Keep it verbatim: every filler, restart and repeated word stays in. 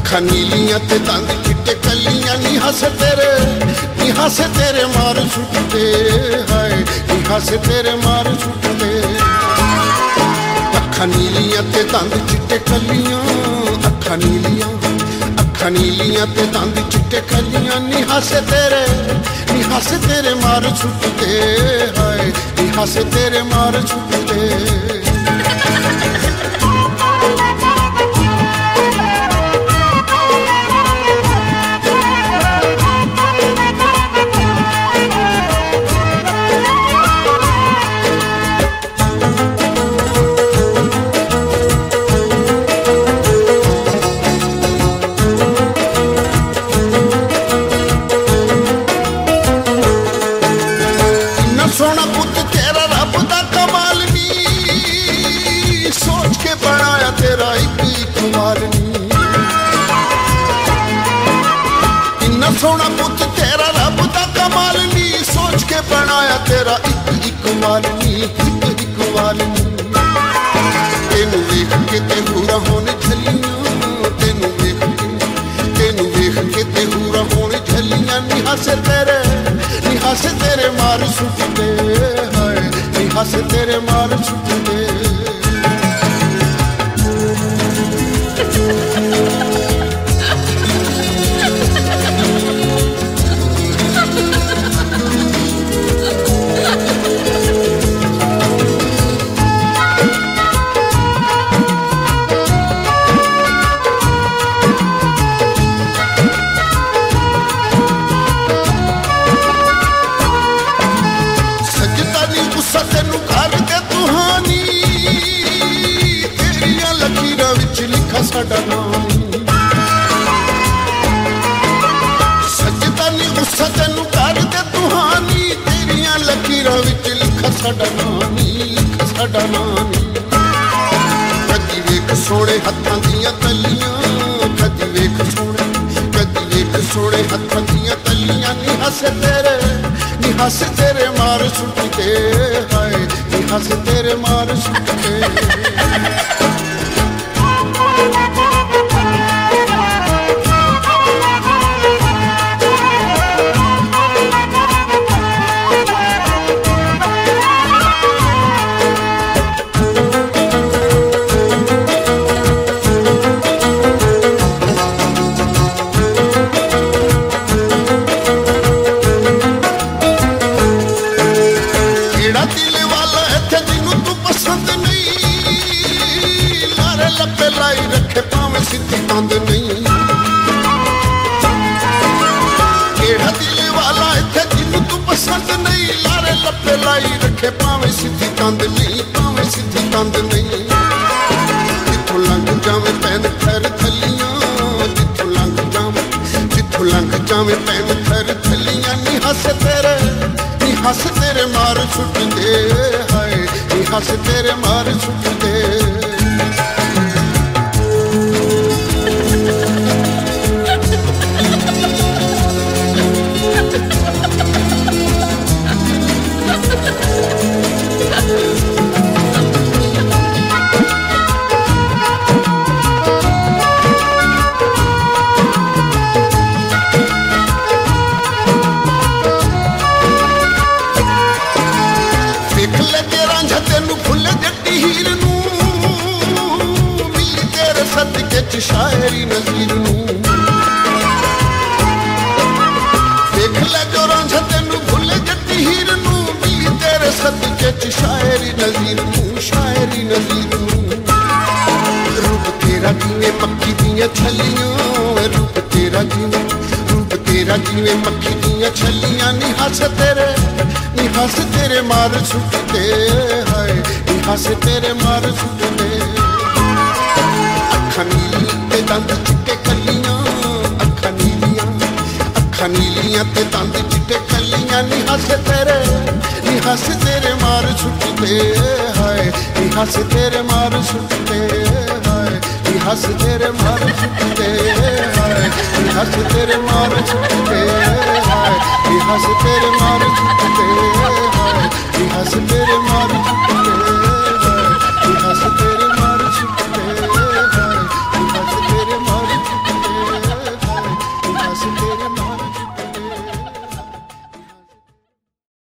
अखां नीलियां ते दंद चिट्टे कलियां नी हस तेरे नी हस तेरे मार छुटते हाय नी हस तेरे मार छुटते अखां नीलियां ते दंद चिट्टे कलियां अखां नीलियां अखां नीलियां ते दंद चिट्टे कलियां नी हस तेरे नी हस तेरे मार छुटते हाय नी हस तेरे मार छुटते सोना पुत तेरा रब दा कमाल नी सोच के बनाया तेरा एक एक माल नी इन्ना सोना पुत तेरा रब दा कमाल नी सोच के बनाया तेरा एक एक माल नी एक एक माल नी तेनू वेख के ते पूरा होने झलियां तेनू वेख के तेनू वेख के ते पूरा होने झलियां नी हस तेरे नी हस तेरे मार छुटते हाय नी हस तेरे मार छुटते तेनू कर दे तुहानी तेरिया लकीरां विच लिखा साडा नाम सजदा नी गुस्सा तेनू कर दे तुहानी तेरिया लकीरां विच लिखा साडा नाम लिखा साडा नाम कदी वेख सोने हत्थां दियां तलियां कदी वेख सोने कदी वेख सोने हत्थां दियां तलियां नी हस तेरे नी हस तेरे मार छुटते हाय नी हस तेरे मार छुटते लपे लाई रखे पावे सीधी तंद नहीं केड़ा दिल वाला इत्थे जिन्नू तू पसंद नहीं लारे लपे लाई रखे पावे सीधी तंद नहीं पावे सीधी तंद नहीं जिथों लंघ जावे पैन खैर थलियां जिथों लंघ जावे जिथों लंघ जावे पैन खैर थलियां नी हस तेरे नी हस तेरे मार छुटते हाय नी हस तेरे मार छुटते तेनू फुले जट्टी हीर नू मिली तेरे सदके च शायरी नज़ीर नू देख ले जो रांझा तेनू फुले जट्टी हीर नू मिली तेरे सदके च शायरी नज़ीर नू शायरी नज़ीर नू रूप तेरा जिवें मक्खी दियां छलियां रूप तेरा जिवें रूप तेरा जिवें मक्खी दियां छलियां नी हस तेरे नी हस तेरे मार छुटते हाय नी हस तेरे मार छुटते अखां नीलियां ते दंद चिट्टे कलियां अखां नीलियां अखां नीलियां ते दंद चिट्टे कलियां नी हस तेरे नी हस तेरे मार छुटते हाय नी हस तेरे मार छुटते हाय नी हस तेरे मार छुटते हाय नी हस तेरे मार छुटते हाय नी हस तेरे